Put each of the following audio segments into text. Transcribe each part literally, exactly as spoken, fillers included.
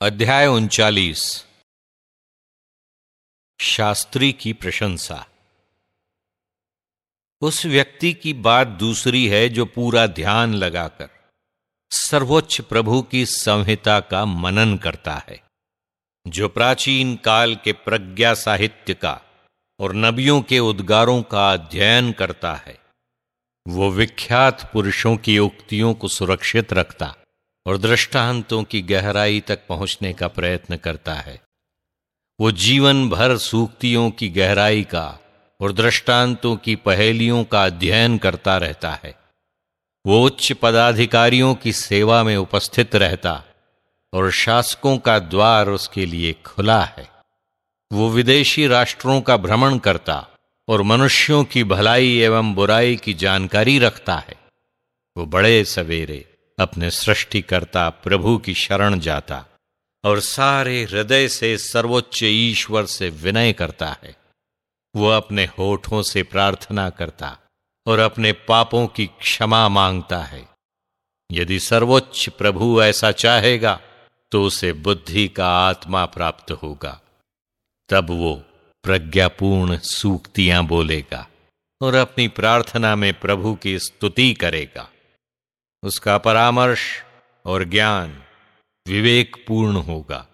अध्याय उनचालीस। शास्त्री की प्रशंसा। उस व्यक्ति की बात दूसरी है जो पूरा ध्यान लगाकर सर्वोच्च प्रभु की संहिता का मनन करता है, जो प्राचीन काल के प्रज्ञा साहित्य का और नबियों के उद्गारों का अध्ययन करता है। वो विख्यात पुरुषों की उक्तियों को सुरक्षित रखता और दृष्टांतों की गहराई तक पहुंचने का प्रयत्न करता है। वो जीवन भर सूक्तियों की गहराई का और दृष्टांतों की पहेलियों का अध्ययन करता रहता है। वो उच्च पदाधिकारियों की सेवा में उपस्थित रहता और शासकों का द्वार उसके लिए खुला है। वो विदेशी राष्ट्रों का भ्रमण करता और मनुष्यों की भलाई एवं बुराई की जानकारी रखता है। वो बड़े सवेरे अपने सृष्टिकर्ता प्रभु की शरण जाता और सारे हृदय से सर्वोच्च ईश्वर से विनय करता है। वो अपने होठों से प्रार्थना करता और अपने पापों की क्षमा मांगता है। यदि सर्वोच्च प्रभु ऐसा चाहेगा तो उसे बुद्धि का आत्मा प्राप्त होगा। तब वो प्रज्ञापूर्ण सूक्तियां बोलेगा और अपनी प्रार्थना में प्रभु की स्तुति करेगा। उसका परामर्श और ज्ञान विवेकपूर्ण होगा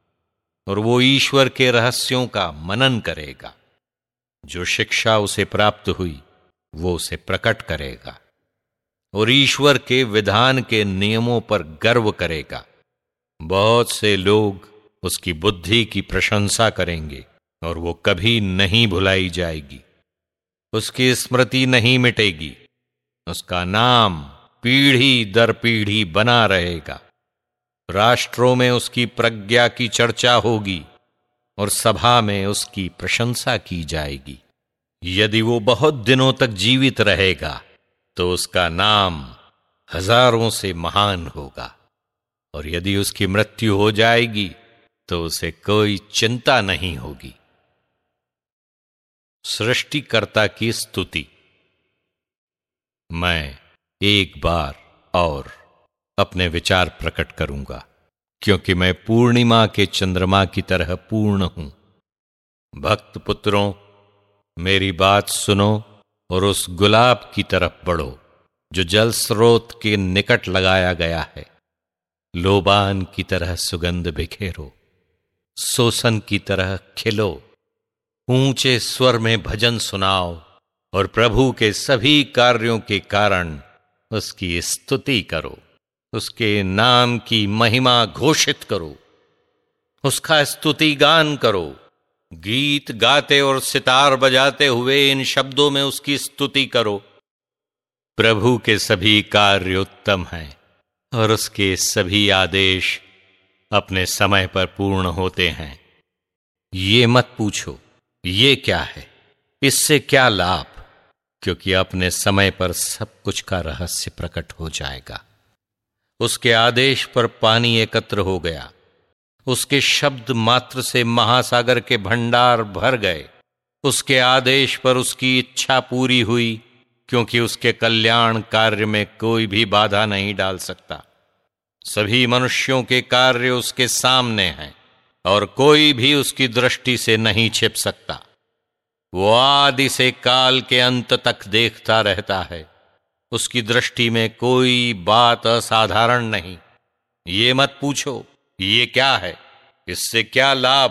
और वो ईश्वर के रहस्यों का मनन करेगा। जो शिक्षा उसे प्राप्त हुई वो उसे प्रकट करेगा और ईश्वर के विधान के नियमों पर गर्व करेगा। बहुत से लोग उसकी बुद्धि की प्रशंसा करेंगे और वो कभी नहीं भुलाई जाएगी। उसकी स्मृति नहीं मिटेगी। उसका नाम पीढ़ी दर पीढ़ी बना रहेगा। राष्ट्रों में उसकी प्रज्ञा की चर्चा होगी और सभा में उसकी प्रशंसा की जाएगी। यदि वो बहुत दिनों तक जीवित रहेगा तो उसका नाम हजारों से महान होगा और यदि उसकी मृत्यु हो जाएगी तो उसे कोई चिंता नहीं होगी। सृष्टिकर्ता की स्तुति। मैं एक बार और अपने विचार प्रकट करूंगा, क्योंकि मैं पूर्णिमा के चंद्रमा की तरह पूर्ण हूं। भक्त पुत्रों, मेरी बात सुनो और उस गुलाब की तरफ बढ़ो जो जल स्रोत के निकट लगाया गया है। लोबान की तरह सुगंध बिखेरो, सोसन की तरह खिलो, ऊंचे स्वर में भजन सुनाओ और प्रभु के सभी कार्यों के कारण उसकी स्तुति करो। उसके नाम की महिमा घोषित करो, उसका स्तुति गान करो। गीत गाते और सितार बजाते हुए इन शब्दों में उसकी स्तुति करो। प्रभु के सभी कार्य उत्तम हैं और उसके सभी आदेश अपने समय पर पूर्ण होते हैं। ये मत पूछो ये क्या है, इससे क्या लाभ, क्योंकि अपने समय पर सब कुछ का रहस्य प्रकट हो जाएगा। उसके आदेश पर पानी एकत्र हो गया, उसके शब्द मात्र से महासागर के भंडार भर गए। उसके आदेश पर उसकी इच्छा पूरी हुई, क्योंकि उसके कल्याण कार्य में कोई भी बाधा नहीं डाल सकता। सभी मनुष्यों के कार्य उसके सामने हैं और कोई भी उसकी दृष्टि से नहीं छिप सकता। वो आदि से काल के अंत तक देखता रहता है। उसकी दृष्टि में कोई बात असाधारण नहीं। ये मत पूछो ये क्या है, इससे क्या लाभ,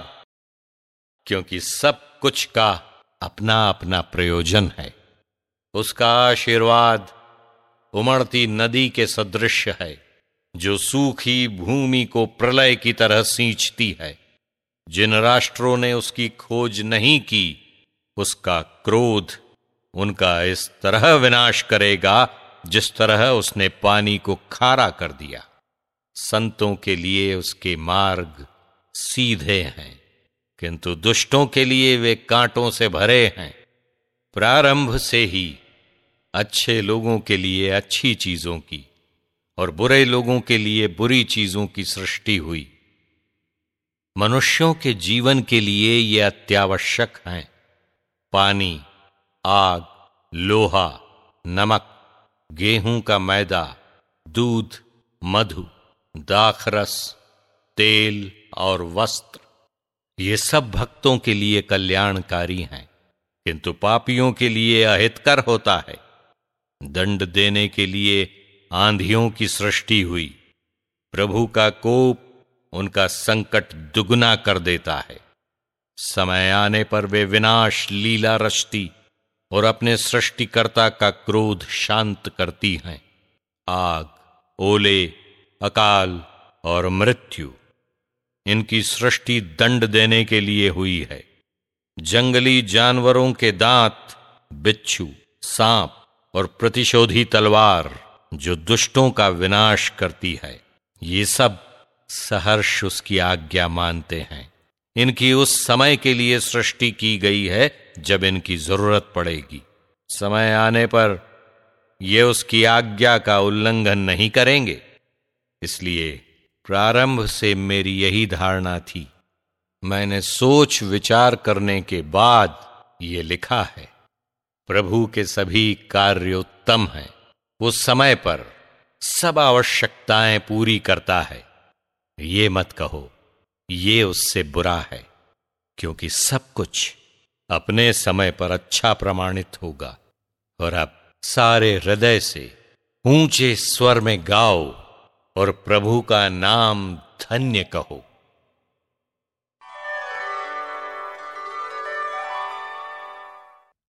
क्योंकि सब कुछ का अपना अपना प्रयोजन है। उसका आशीर्वाद उमड़ती नदी के सदृश है, जो सूखी भूमि को प्रलय की तरह सींचती है। जिन राष्ट्रों ने उसकी खोज नहीं की, उसका क्रोध उनका इस तरह विनाश करेगा जिस तरह उसने पानी को खारा कर दिया। संतों के लिए उसके मार्ग सीधे हैं, किंतु दुष्टों के लिए वे कांटों से भरे हैं। प्रारंभ से ही अच्छे लोगों के लिए अच्छी चीजों की और बुरे लोगों के लिए बुरी चीजों की सृष्टि हुई। मनुष्यों के जीवन के लिए ये अत्यावश्यक हैं। पानी, आग, लोहा, नमक, गेहूं का मैदा, दूध, मधु, दाखरस, तेल और वस्त्र, ये सब भक्तों के लिए कल्याणकारी हैं, किंतु पापियों के लिए अहितकर होता है। दंड देने के लिए आंधियों की सृष्टि हुई। प्रभु का कोप उनका संकट दुगना कर देता है। समय आने पर वे विनाश लीला रचती और अपने सृष्टिकर्ता का क्रोध शांत करती हैं। आग, ओले, अकाल और मृत्यु, इनकी सृष्टि दंड देने के लिए हुई है। जंगली जानवरों के दांत, बिच्छू, सांप और प्रतिशोधी तलवार जो दुष्टों का विनाश करती है, ये सब सहर्ष उसकी आज्ञा मानते हैं। इनकी उस समय के लिए सृष्टि की गई है जब इनकी जरूरत पड़ेगी। समय आने पर ये उसकी आज्ञा का उल्लंघन नहीं करेंगे। इसलिए प्रारंभ से मेरी यही धारणा थी। मैंने सोच विचार करने के बाद ये लिखा है। प्रभु के सभी कार्य उत्तम हैं। वो समय पर सब आवश्यकताएं पूरी करता है। ये मत कहो ये उससे बुरा है, क्योंकि सब कुछ अपने समय पर अच्छा प्रमाणित होगा। और अब सारे हृदय से ऊंचे स्वर में गाओ और प्रभु का नाम धन्य कहो।